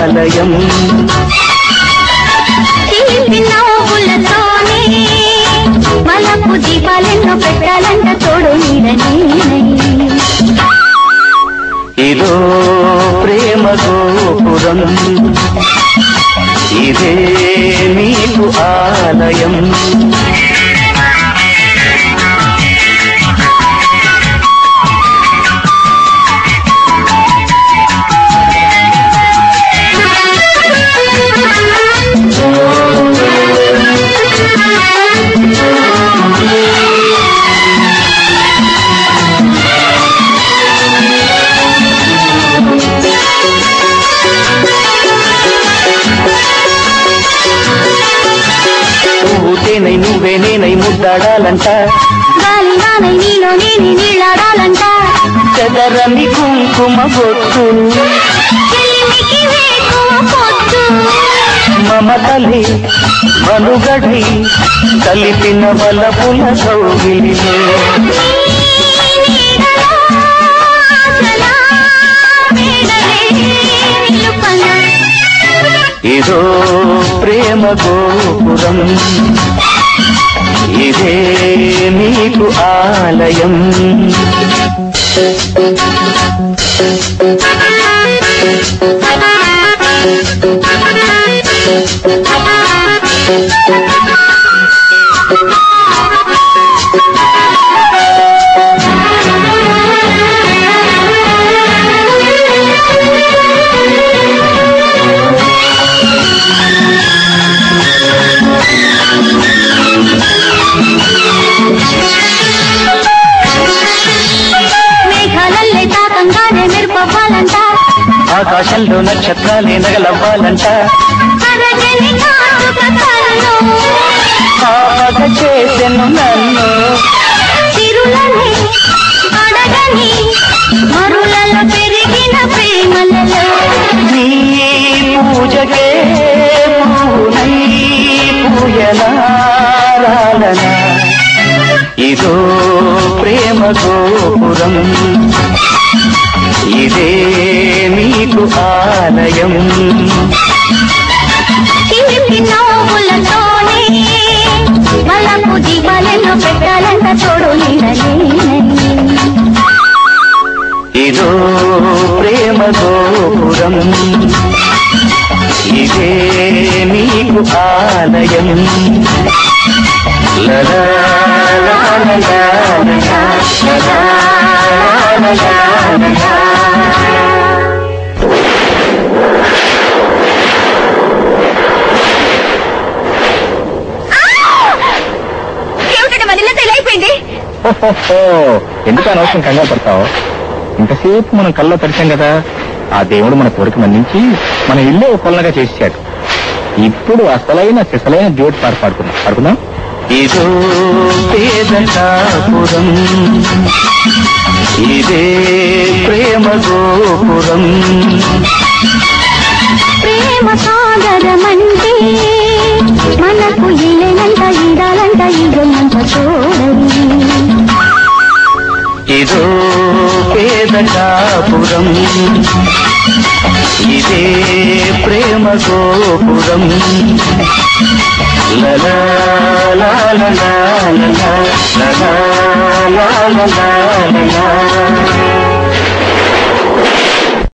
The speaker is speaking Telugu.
ఆలయం నవ్వులతోనే మలపు దీపాలెన్నో పెట్టాలంట తోడు నీడని ఇదో ప్రేమ గోపురం ఇదే నీకు ఆలయం నువ్వే నేనై ముద్దాడాలంట గాలి నానై నీలో నేని నీళ్ళాడాలంట చెదరని కుంకుమ బొట్టు మమతలి మనుగడి కలిపిన వలపుల కౌగిలిలో ఇదో ప్రేమ గోపురం ఇదే నీకు ఆలయం ఆకాశంలో నక్షత్రాలే నగలవ్వాలంట పాపక చేసెను నన్ను మరులలో పెరిగిన ప్రేమలలో నీ పూజకే పూయలారాలనా ఇదో ప్రేమ గోపురం ఇదే నీకు ఆలయం నవ్వులతోనే మలపు దీపాలెన్నో పెట్టాలంట తోడు నీడని ఇదో ప్రేమ గోపురం ఇదే నీకు ఆలయం లలా ఎందుకు అనవసరం కంగారు పడతావు? ఇంతసేపు మనం కల్లో తడిచాం కదా, ఆ దేవుడు మన కోరిక మన్నించి మన ఇల్లే కొల్లగా చేశాడు. ఇప్పుడు అసలైన సిసలైన డ్యూట్ పాడుకుందాం. ఇదో పేదకాపురం ఇదే ప్రేమ గోపురం ప్రేమ సాగరమంటే మనకు ఇలేనంట ఈడాలంట ఈగలంట చూడని ఇదో పేదకాపురం ఇదే ప్రేమ గోపురం లలా లాలా లాలా లాలా లాలా లాలా